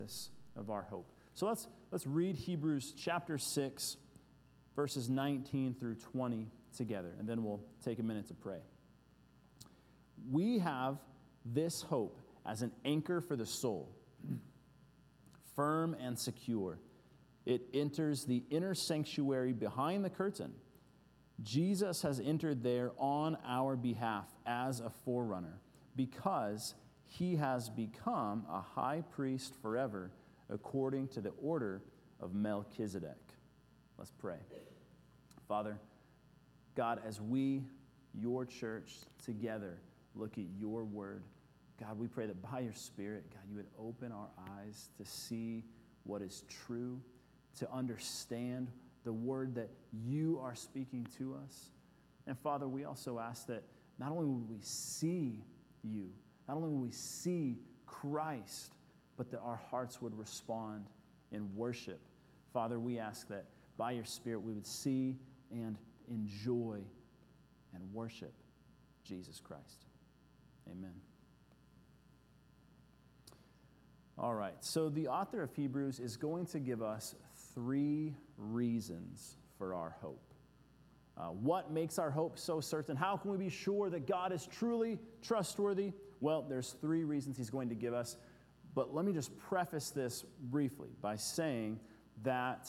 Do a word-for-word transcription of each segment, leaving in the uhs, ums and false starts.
of our hope. So let's let's read Hebrews chapter six, verses nineteen through twenty together, and then we'll take a minute to pray. We have this hope as an anchor for the soul, firm and secure. It enters the inner sanctuary behind the curtain. Jesus has entered there on our behalf as a forerunner, because he has become a high priest forever, according to the order of Melchizedek. Let's pray. Father, God, as we, your church, together look at your word, God, we pray that by your Spirit, God, you would open our eyes to see what is true, to understand the word that you are speaking to us. And Father, we also ask that not only will we see you, not only will we see Christ, but that our hearts would respond in worship. Father, we ask that by your Spirit we would see and enjoy and worship Jesus Christ. Amen. All right, so the author of Hebrews is going to give us three reasons for our hope. Uh, what makes our hope so certain? How can we be sure that God is truly trustworthy? Well, there's three reasons he's going to give us. But let me just preface this briefly by saying that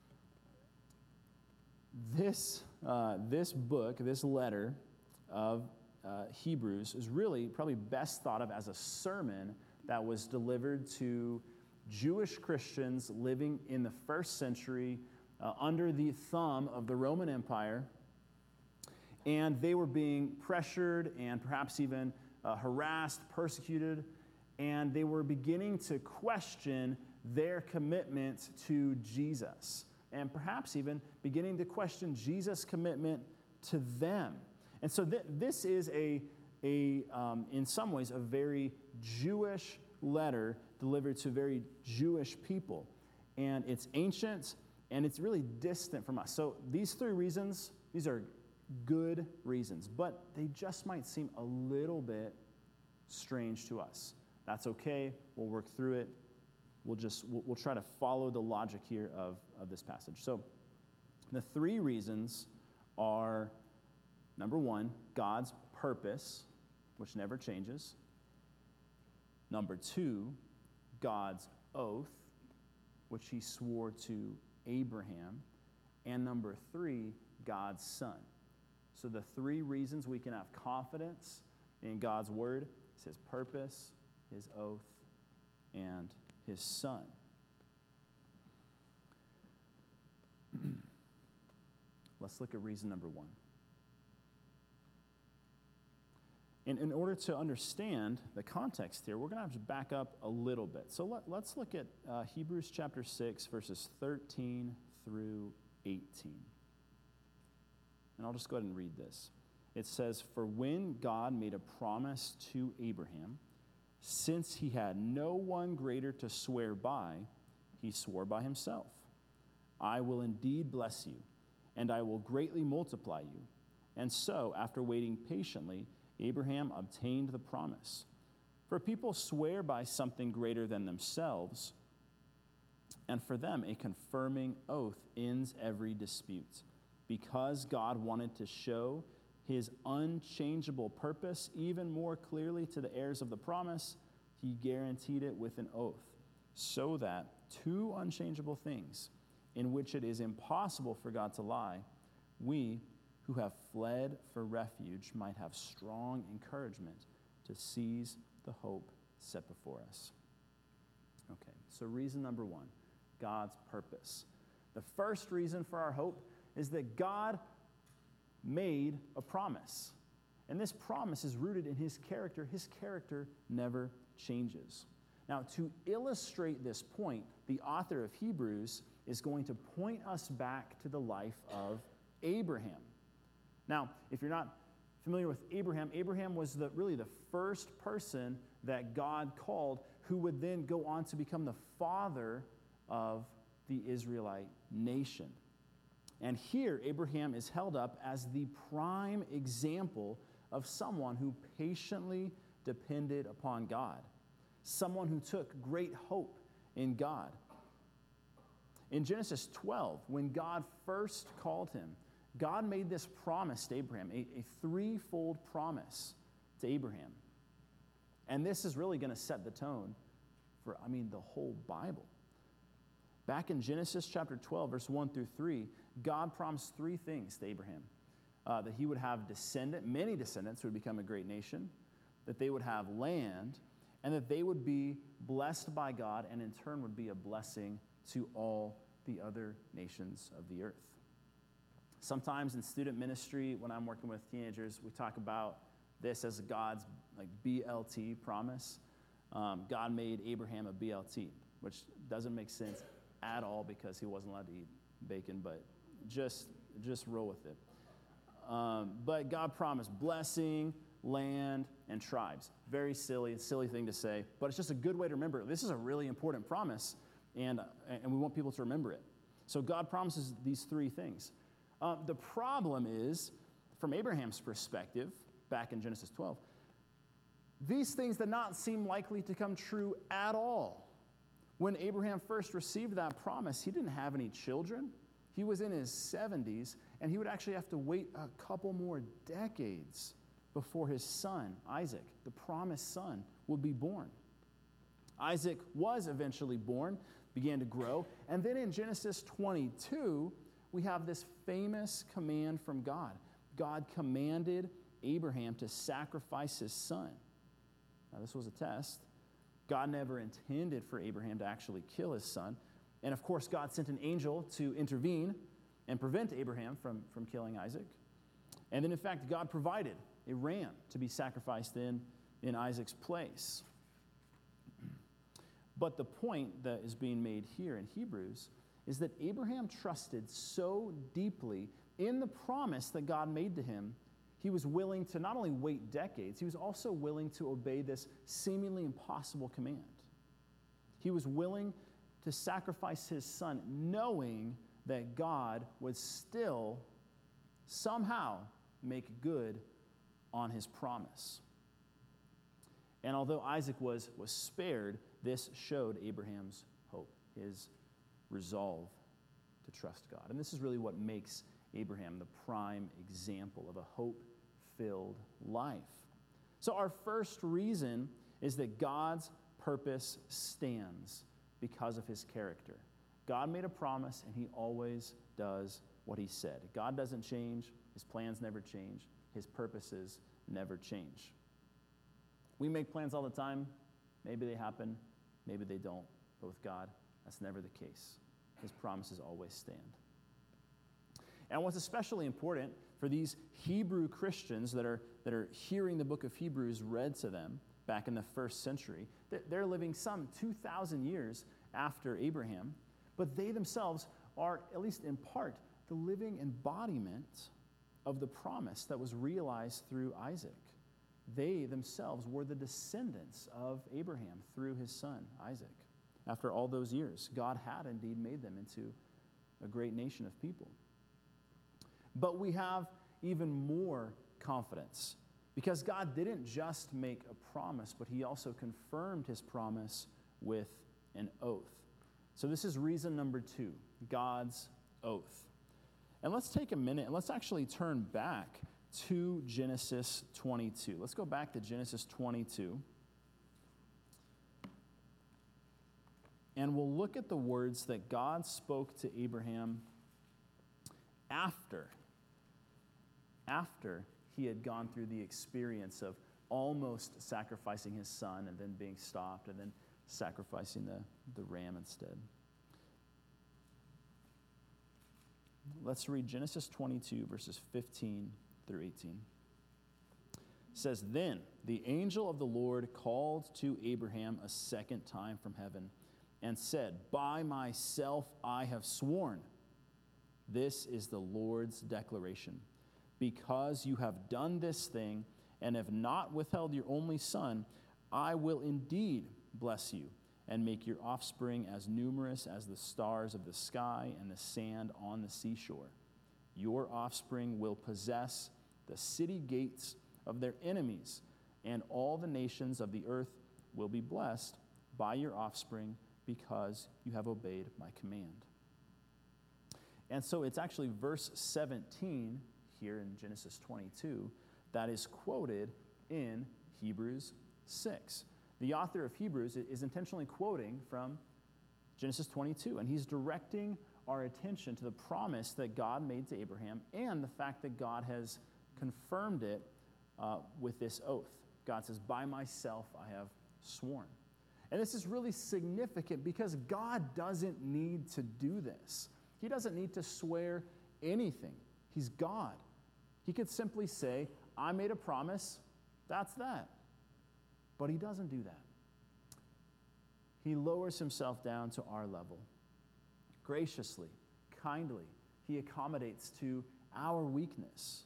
this, uh, this book, this letter of uh, Hebrews is really probably best thought of as a sermon that was delivered to Jewish Christians living in the first century uh, under the thumb of the Roman Empire. And they were being pressured and perhaps even uh, harassed, persecuted, and they were beginning to question their commitment to Jesus, and perhaps even beginning to question Jesus' commitment to them. And so th- this is a, a um, in some ways, a very Jewish letter delivered to very Jewish people. And it's ancient, and it's really distant from us. So these three reasons, these are good reasons, but they just might seem a little bit strange to us. That's okay. We'll work through it. We'll just we'll, we'll try to follow the logic here of, of this passage. So the three reasons are, number one, God's purpose, which never changes. Number two, God's oath, which he swore to Abraham. And number three, God's Son. So the three reasons we can have confidence in God's word is his purpose, his oath, and his Son. Let's look at reason number one. And in order to understand the context here, we're going to have to back up a little bit. So let, let's look at uh, Hebrews chapter six, verses thirteen through eighteen. And I'll just go ahead and read this. It says, "For when God made a promise to Abraham, since he had no one greater to swear by, he swore by himself. I will indeed bless you, and I will greatly multiply you. And so, after waiting patiently, Abraham obtained the promise. For people swear by something greater than themselves, and for them a confirming oath ends every dispute. Because God wanted to show his unchangeable purpose even more clearly to the heirs of the promise, he guaranteed it with an oath, so that two unchangeable things, in which it is impossible for God to lie, we who have fled for refuge might have strong encouragement to seize the hope set before us." Okay, so reason number one, God's purpose. The first reason for our hope is that God made a promise. And this promise is rooted in his character. His character never changes. Now, to illustrate this point, the author of Hebrews is going to point us back to the life of Abraham. Now, if you're not familiar with Abraham, Abraham was the, really the first person that God called who would then go on to become the father of the Israelite nation. And here, Abraham is held up as the prime example of someone who patiently depended upon God, someone who took great hope in God. In Genesis twelve, when God first called him, God made this promise to Abraham, a, a threefold promise to Abraham. And this is really going to set the tone for, I mean, the whole Bible. Back in Genesis chapter twelve, verse one through three, God promised three things to Abraham. Uh, that he would have descendant, many descendants who would become a great nation, that they would have land, and that they would be blessed by God and in turn would be a blessing to all the other nations of the earth. Sometimes in student ministry, when I'm working with teenagers, we talk about this as God's like B L T promise. Um, God made Abraham a B L T, which doesn't make sense at all because he wasn't allowed to eat bacon, but just, just roll with it. Um, but God promised blessing, land, and tribes. Very silly, silly thing to say, but it's just a good way to remember it. This is a really important promise, and, and we want people to remember it. So God promises these three things. Uh, the problem is, from Abraham's perspective, back in Genesis twelve, these things did not seem likely to come true at all. When Abraham first received that promise, he didn't have any children. He was in his seventies, and he would actually have to wait a couple more decades before his son, Isaac, the promised son, would be born. Isaac was eventually born, began to grow, and then in Genesis twenty-two, we have this famous command from God. God commanded Abraham to sacrifice his son. Now, this was a test. God never intended for Abraham to actually kill his son. And of course, God sent an angel to intervene and prevent Abraham from, from killing Isaac. And then, in fact, God provided a ram to be sacrificed in, in Isaac's place. But the point that is being made here in Hebrews is that Abraham trusted so deeply in the promise that God made to him, he was willing to not only wait decades, he was also willing to obey this seemingly impossible command. He was willing to sacrifice his son, knowing that God would still somehow make good on his promise. And although Isaac was, was spared, this showed Abraham's hope, his resolve to trust God. And this is really what makes Abraham the prime example of a hope-filled life. So our first reason is that God's purpose stands because of his character. God made a promise, and he always does what he said. God doesn't change. His plans never change. His purposes never change. We make plans all the time. Maybe they happen. Maybe they don't. But with God, that's never the case. His promises always stand. And what's especially important for these Hebrew Christians that are, that are hearing the book of Hebrews read to them back in the first century, they're living some two thousand years after Abraham, but they themselves are, at least in part, the living embodiment of the promise that was realized through Isaac. They themselves were the descendants of Abraham through his son, Isaac. After all those years, God had indeed made them into a great nation of people. But we have even more confidence because God didn't just make a promise, but he also confirmed his promise with an oath. So this is reason number two, God's oath. And let's take a minute and let's actually turn back to Genesis twenty-two. Let's go back to Genesis twenty-two. And we'll look at the words that God spoke to Abraham after, after he had gone through the experience of almost sacrificing his son and then being stopped and then sacrificing the, the ram instead. Let's read Genesis twenty-two, verses fifteen through eighteen. It says, "Then the angel of the Lord called to Abraham a second time from heaven and said, 'By myself I have sworn. This is the Lord's declaration. Because you have done this thing and have not withheld your only son, I will indeed bless you and make your offspring as numerous as the stars of the sky and the sand on the seashore. Your offspring will possess the city gates of their enemies, and all the nations of the earth will be blessed by your offspring. because you have obeyed my command. And so it's actually verse seventeen here in Genesis twenty-two that is quoted in Hebrews six. The author of Hebrews is intentionally quoting from Genesis twenty-two, and he's directing our attention to the promise that God made to Abraham and the fact that God has confirmed it uh, with this oath. God says, by myself I have sworn. And this is really significant because God doesn't need to do this. He doesn't need to swear anything. He's God. He could simply say, I made a promise, that's that. But he doesn't do that. He lowers himself down to our level. Graciously, kindly, he accommodates to our weakness.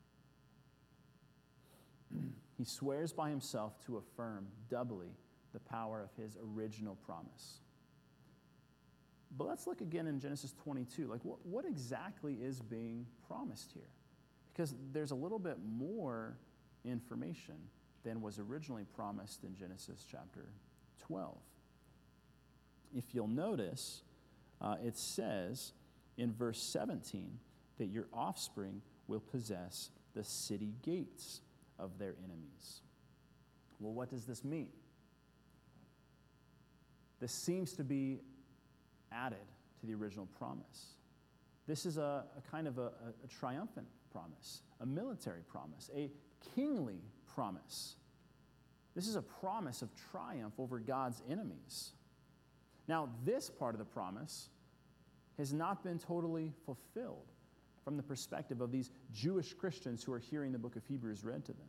He swears by himself to affirm doubly the power of his original promise. But let's look again in Genesis twenty-two. Like, what, what exactly is being promised here? Because there's a little bit more information than was originally promised in Genesis chapter twelve. If you'll notice, uh, it says in verse seventeen that your offspring will possess the city gates of their enemies. Well, what does this mean? This seems to be added to the original promise. This is a, a kind of a, a, a triumphant promise, a military promise, a kingly promise. This is a promise of triumph over God's enemies. Now, this part of the promise has not been totally fulfilled from the perspective of these Jewish Christians who are hearing the book of Hebrews read to them.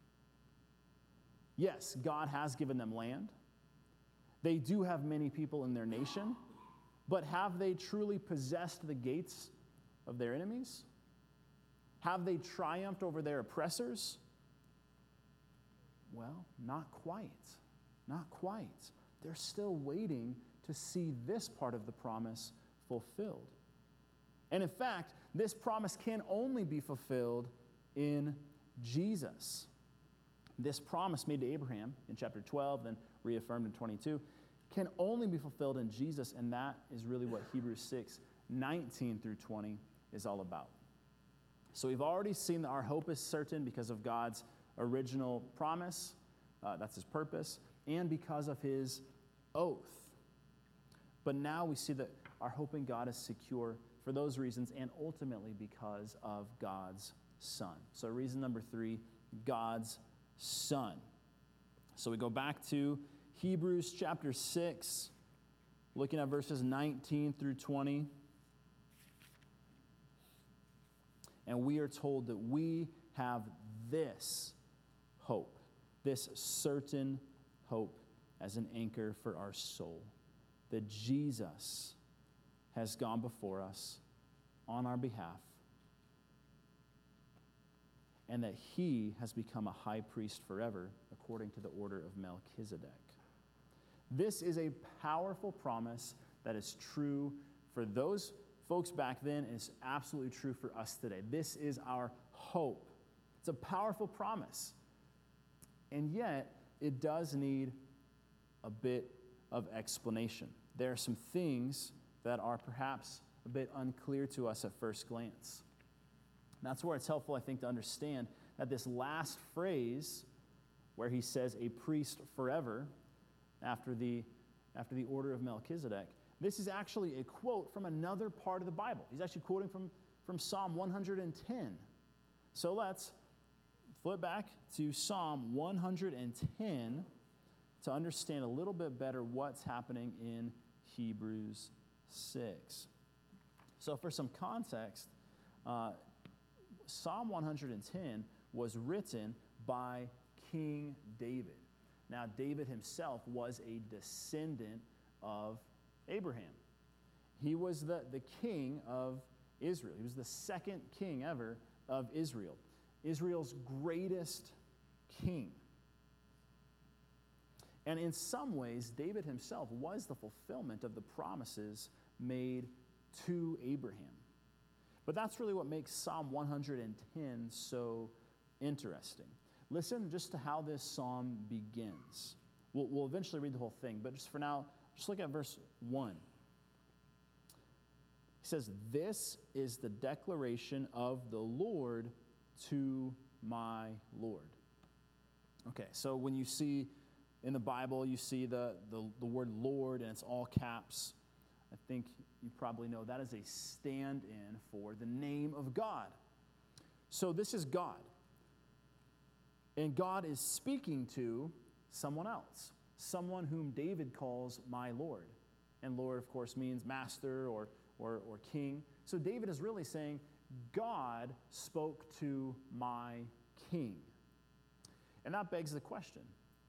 Yes, God has given them land. They do have many people in their nation, but have they truly possessed the gates of their enemies? Have they triumphed over their oppressors? Well, not quite. Not quite. They're still waiting to see this part of the promise fulfilled. And in fact, this promise can only be fulfilled in Jesus. This promise made to Abraham in chapter twelve, then reaffirmed in twenty-two, can only be fulfilled in Jesus, and that is really what Hebrews six, nineteen through twenty is all about. So we've already seen that our hope is certain because of God's original promise, uh, that's his purpose, and because of his oath. But now we see that our hope in God is secure for those reasons and ultimately because of God's Son. So reason number three, God's Son. So we go back to Hebrews chapter six, looking at verses nineteen through twenty. And we are told that we have this hope, this certain hope as an anchor for our soul, that Jesus has gone before us on our behalf, and that he has become a high priest forever according to the order of Melchizedek. This is a powerful promise that is true for those folks back then, and is absolutely true for us today. This is our hope. It's a powerful promise. And yet, it does need a bit of explanation. There are some things that are perhaps a bit unclear to us at first glance. And that's where it's helpful, I think, to understand that this last phrase, where he says a priest forever, after the, after the order of Melchizedek, this is actually a quote from another part of the Bible. He's actually quoting from, from Psalm one hundred ten. So let's flip back to Psalm one hundred ten to understand a little bit better what's happening in Hebrews six. So for some context, uh, Psalm one hundred ten was written by King David. Now, David himself was a descendant of Abraham. He was the, the king of Israel. He was the second king ever of Israel, Israel's greatest king. And in some ways, David himself was the fulfillment of the promises made to Abraham. But that's really what makes Psalm one hundred ten so interesting. Listen just to how this psalm begins. We'll, we'll eventually read the whole thing, but just for now, Just look at verse one. He says, "This is the declaration of the Lord to my Lord." Okay, so when you see in the Bible, you see the, the, the word Lord, and it's all caps. I think you probably know that is a stand-in for the name of God. So this is God. And God is speaking to someone else, someone whom David calls my Lord. And Lord, of course, means master or, or, or king. So David is really saying, God spoke to my king. And that begs the question,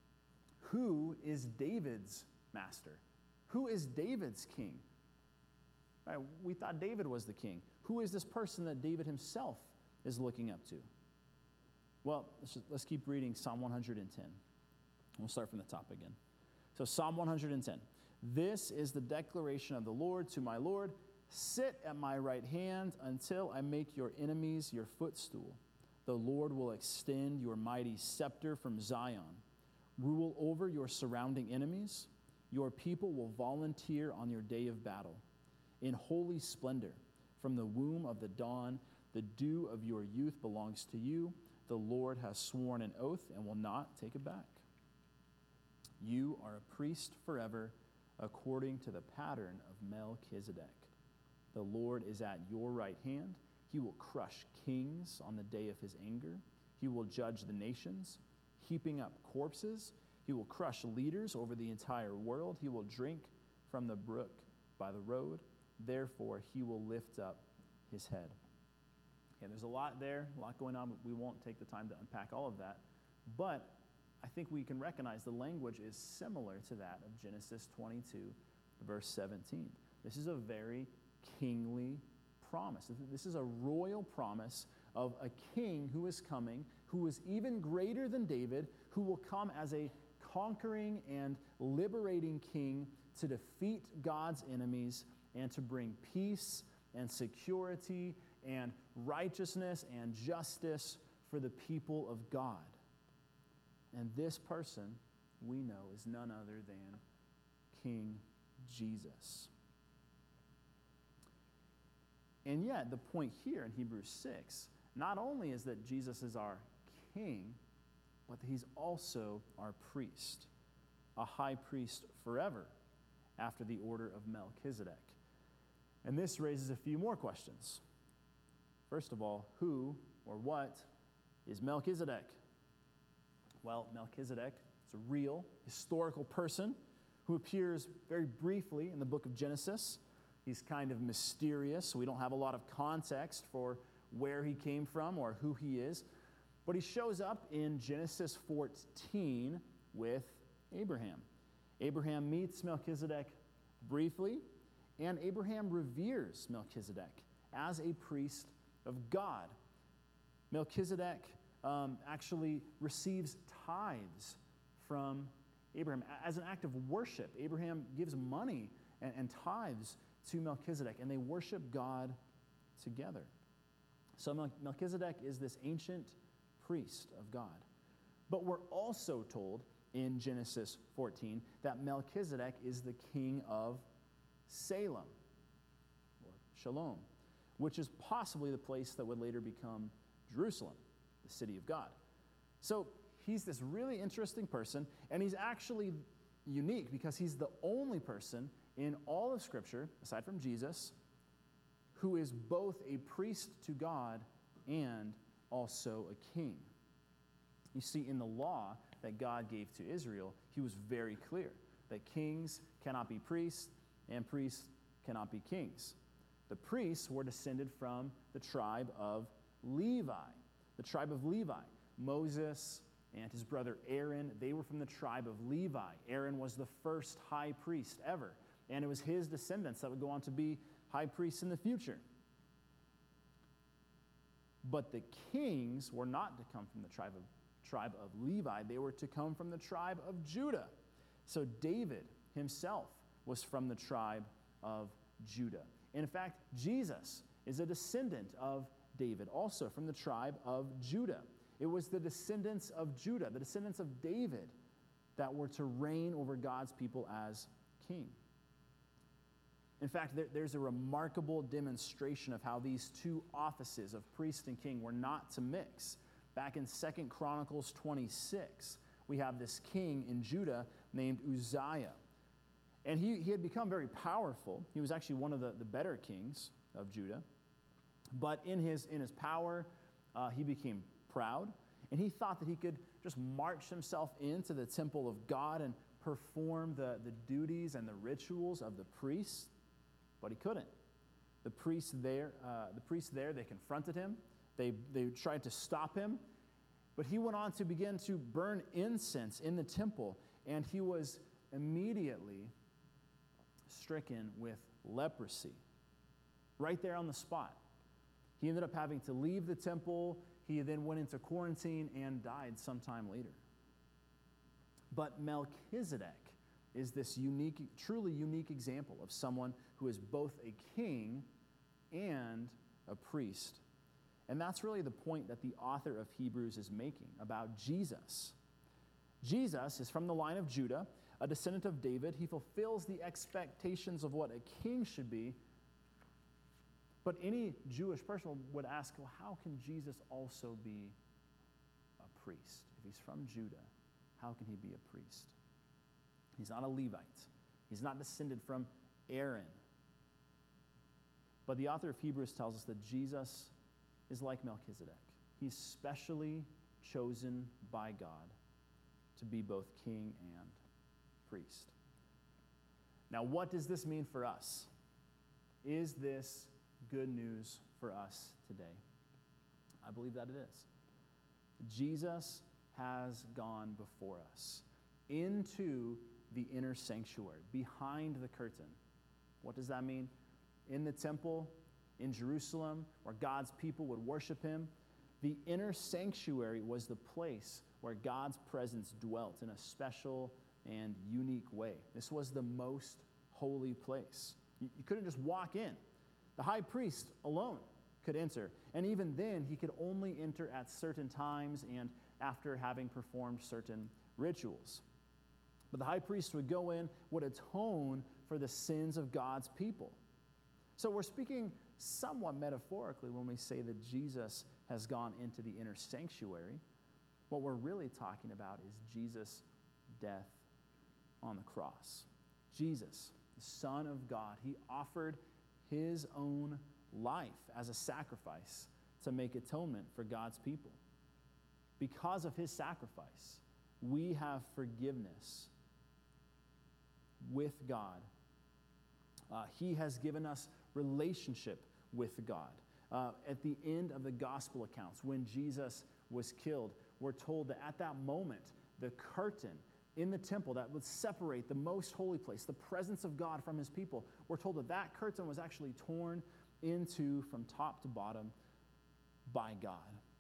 who is David's master? Who is David's king? Right, we thought David was the king. Who is this person that David himself is looking up to? Well, let's, just, let's keep reading Psalm one hundred ten. We'll start from the top again. So Psalm one hundred ten. "This is the declaration of the Lord to my Lord. Sit at my right hand until I make your enemies your footstool. The Lord will extend your mighty scepter from Zion. Rule over your surrounding enemies. Your people will volunteer on your day of battle. In holy splendor, from the womb of the dawn, the dew of your youth belongs to you. The Lord has sworn an oath and will not take it back. You are a priest forever, according to the pattern of Melchizedek. The Lord is at your right hand. He will crush kings on the day of his anger. He will judge the nations, heaping up corpses. He will crush leaders over the entire world. He will drink from the brook by the road. Therefore, he will lift up his head." Okay, there's a lot there, a lot going on, but we won't take the time to unpack all of that. But I think we can recognize the language is similar to that of Genesis twenty-two, verse seventeen. This is a very kingly promise. This is a royal promise of a king who is coming, who is even greater than David, who will come as a conquering and liberating king to defeat God's enemies and to bring peace and security and righteousness and justice for the people of God. And this person, we know, is none other than King Jesus. And yet, the point here in Hebrews six, not only is that Jesus is our king, but that he's also our priest, a high priest forever, after the order of Melchizedek. And this raises a few more questions. First of all, who or what is Melchizedek? Well, Melchizedek is a real historical person who appears very briefly in the book of Genesis. He's kind of mysterious, so we don't have a lot of context for where he came from or who he is. But he shows up in Genesis fourteen with Abraham. Abraham meets Melchizedek briefly, and Abraham reveres Melchizedek as a priest of God. Melchizedek um, actually receives tithes from Abraham as an act of worship. Abraham gives money and, and tithes to Melchizedek, and they worship God together. So Mel- Melchizedek is this ancient priest of God. But we're also told in Genesis fourteen that Melchizedek is the king of Salem, or Shalom, which is possibly the place that would later become Jerusalem, the city of God. So he's this really interesting person, and he's actually unique because he's the only person in all of Scripture, aside from Jesus, who is both a priest to God and also a king. You see, in the law that God gave to Israel, he was very clear that kings cannot be priests and priests cannot be kings. The priests were descended from the tribe of Levi. The tribe of Levi. Moses and his brother Aaron, they were from the tribe of Levi. Aaron was the first high priest ever, and it was his descendants that would go on to be high priests in the future. But the kings were not to come from the tribe of, tribe of Levi. They were to come from the tribe of Judah. So David himself was from the tribe of Judah. In fact, Jesus is a descendant of David, also from the tribe of Judah. It was the descendants of Judah, the descendants of David, that were to reign over God's people as king. In fact, there, there's a remarkable demonstration of how these two offices of priest and king were not to mix. Back in Second Chronicles twenty-six, we have this king in Judah named Uzziah. And he, he had become very powerful. He was actually one of the, the better kings of Judah. But in his, in his power, uh, he became proud. And he thought that he could just march himself into the temple of God and perform the, the duties and the rituals of the priests. But he couldn't. The priests there, uh, the priests there, they confronted him. They, they tried to stop him. But he went on to begin to burn incense in the temple. And he was immediately stricken with leprosy. Right there on the spot. He ended up having to leave the temple. He then went into quarantine and died sometime later. But Melchizedek is this unique, truly unique example of someone who is both a king and a priest. And that's really the point that the author of Hebrews is making about Jesus. Jesus is from the line of Judah, a descendant of David. He fulfills the expectations of what a king should be. But any Jewish person would ask, well, how can Jesus also be a priest? If he's from Judah, how can he be a priest? He's not a Levite. He's not descended from Aaron. But the author of Hebrews tells us that Jesus is like Melchizedek. He's specially chosen by God to be both king and priest. Now, what does this mean for us? Is this good news for us today? I believe that it is. Jesus has gone before us into the inner sanctuary, behind the curtain. What does that mean? In the temple, in Jerusalem, where God's people would worship him, the inner sanctuary was the place where God's presence dwelt in a special and unique way. This was the most holy place. You, you couldn't just walk in. The high priest alone could enter. And even then, he could only enter at certain times and after having performed certain rituals. But the high priest would go in, would atone for the sins of God's people. So we're speaking somewhat metaphorically when we say that Jesus has gone into the inner sanctuary. What we're really talking about is Jesus' death on the cross. Jesus, the Son of God, he offered his own life as a sacrifice to make atonement for God's people. Because of his sacrifice, we have forgiveness with God. Uh, he has given us relationship with God. Uh, at the end of the gospel accounts, when Jesus was killed, we're told that at that moment, the curtain in the temple that would separate the most holy place, the presence of God from his people, we're told that that curtain was actually torn into from top to bottom by God.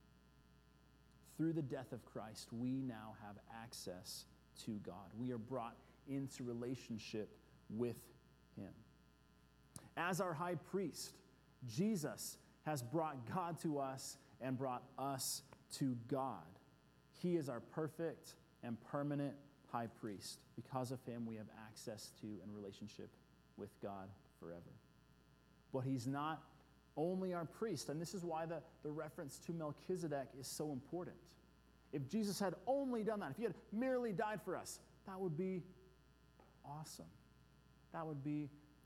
Through the death of Christ, we now have access to God. We are brought into relationship with him. As our high priest, Jesus has brought God to us and brought us to God. He is our perfect and permanent high priest. Because of him, we have access to and relationship with God forever. But he's not only our priest, and this is why the, the reference to Melchizedek is so important. If Jesus had only done that, if he had merely died for us, that would be awesome. That would be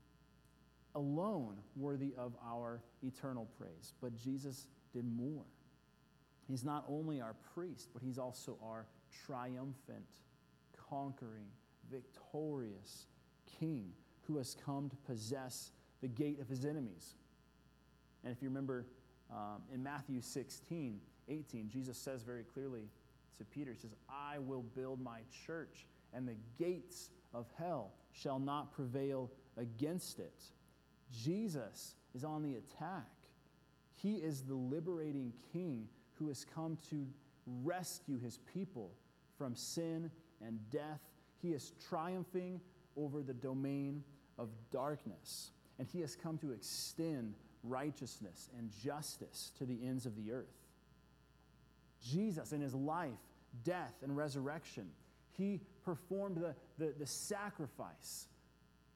alone worthy of our eternal praise. But Jesus did more. He's not only our priest, but he's also our triumphant, conquering, victorious king who has come to possess the gate of his enemies. And if you remember um, in Matthew sixteen, eighteen, Jesus says very clearly to Peter, he says, I will build my church, and the gates of hell shall not prevail against it. Jesus is on the attack. He is the liberating king who has come to rescue his people from sin and death. He is triumphing over the domain of darkness. And he has come to extend righteousness and justice to the ends of the earth. Jesus, in his life, death, and resurrection, he performed the, the, the sacrifice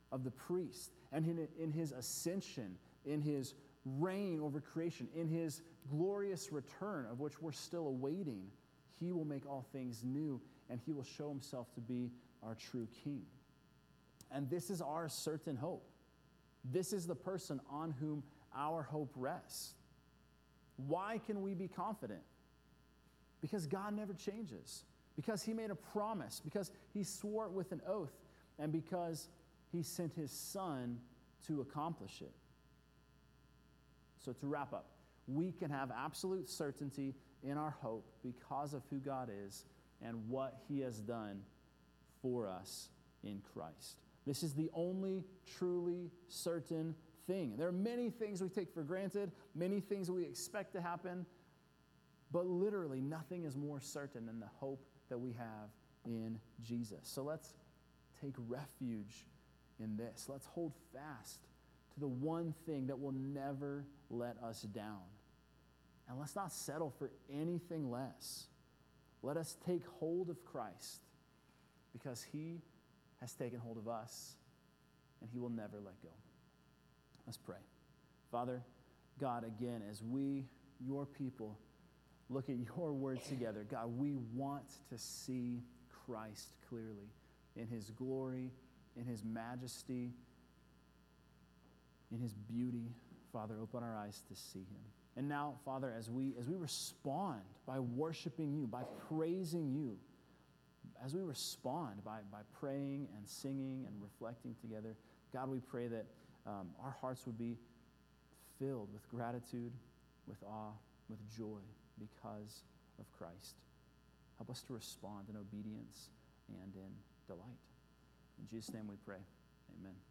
of the priest, and in, in his ascension, in his reign over creation, in his glorious return, of which we're still awaiting, he will make all things new, and he will show himself to be our true king. And this is our certain hope. This is the person on whom our hope rests. Why can we be confident? Because God never changes. Because he made a promise. Because he swore it with an oath. And because he sent his son to accomplish it. So to wrap up, we can have absolute certainty in our hope because of who God is and what he has done for us in Christ. This is the only truly certain thing. There are many things we take for granted, many things we expect to happen, but literally nothing is more certain than the hope that we have in Jesus. So let's take refuge in this. Let's hold fast to the one thing that will never let us down. And let's not settle for anything less. Let us take hold of Christ because he has taken hold of us and he will never let go. Let's pray. Father, God, again, as we, your people, look at your word together, God, we want to see Christ clearly in his glory, in his majesty, in his beauty. Father, open our eyes to see him. And now, Father, as we as we respond by worshiping you, by praising you, as we respond by, by praying and singing and reflecting together, God, we pray that um, our hearts would be filled with gratitude, with awe, with joy because of Christ. Help us to respond in obedience and in delight. In Jesus' name we pray. Amen.